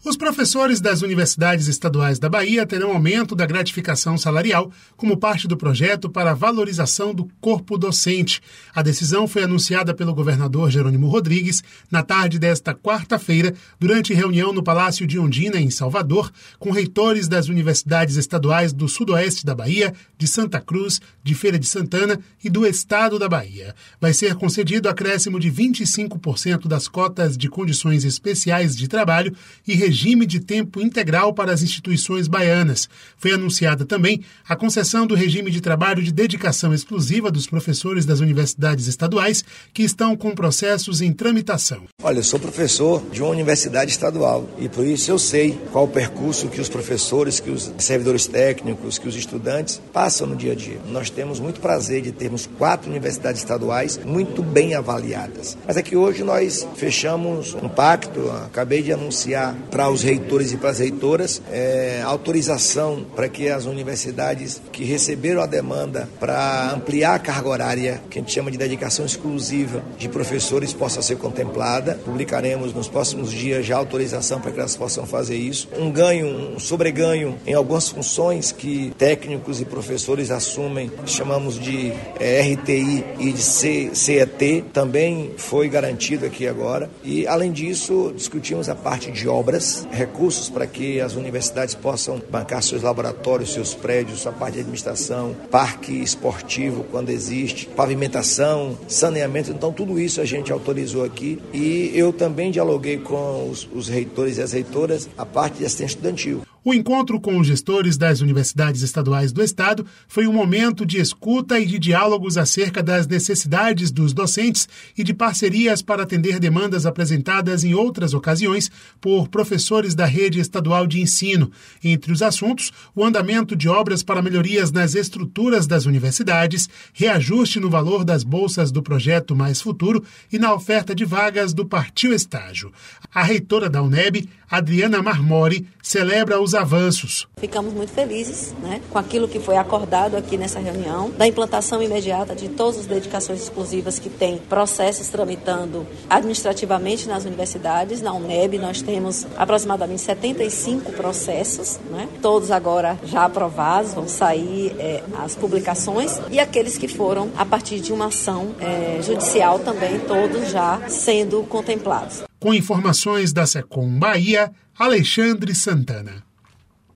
Os professores das universidades estaduais da Bahia terão aumento da gratificação salarial como parte do projeto para a valorização do corpo docente. A decisão foi anunciada pelo governador Jerônimo Rodrigues na tarde desta quarta-feira, durante reunião no Palácio de Ondina, em Salvador, com reitores das universidades estaduais do sudoeste da Bahia, de Santa Cruz, de Feira de Santana e do estado da Bahia. Vai ser concedido acréscimo de 25% das cotas de condições especiais de trabalho e regime de tempo integral para as instituições baianas. Foi anunciada também a concessão do regime de trabalho de dedicação exclusiva dos professores das universidades estaduais que estão com processos em tramitação. Olha, eu sou professor de uma universidade estadual e por isso eu sei qual o percurso que os professores, que os servidores técnicos, que os estudantes passam no dia a dia. Nós temos muito prazer de termos 4 universidades estaduais muito bem avaliadas. Mas é que hoje nós fechamos um pacto, acabei de anunciar para os reitores e para as reitoras autorização para que as universidades que receberam a demanda para ampliar a carga horária, que a gente chama de dedicação exclusiva de professores, possa ser contemplada. Publicaremos nos próximos dias já a autorização para que elas possam fazer isso. Um sobreganho em algumas funções que técnicos e professores assumem, chamamos de RTI e de CET, também foi garantido aqui agora. E, além disso, discutimos a parte de obras, recursos para que as universidades possam bancar seus laboratórios, seus prédios, sua parte de administração, parque esportivo quando existe, pavimentação, saneamento. Então, tudo isso a gente autorizou aqui e eu também dialoguei com os reitores e as reitoras a parte de assistência estudantil. O encontro com os gestores das universidades estaduais do estado foi um momento de escuta e de diálogos acerca das necessidades dos docentes e de parcerias para atender demandas apresentadas em outras ocasiões por professores da rede estadual de ensino. Entre os assuntos, o andamento de obras para melhorias nas estruturas das universidades, reajuste no valor das bolsas do projeto Mais Futuro e na oferta de vagas do Partiu Estágio. A reitora da UNEB, Adriana Marmori, celebra os avanços. Ficamos muito felizes, com aquilo que foi acordado aqui nessa reunião, da implantação imediata de todas as dedicações exclusivas que têm processos tramitando administrativamente nas universidades. Na UNEB nós temos aproximadamente 75 processos, todos agora já aprovados, vão sair as publicações, e aqueles que foram a partir de uma ação judicial também, todos já sendo contemplados. Com informações da Secom Bahia, Alexandre Santana.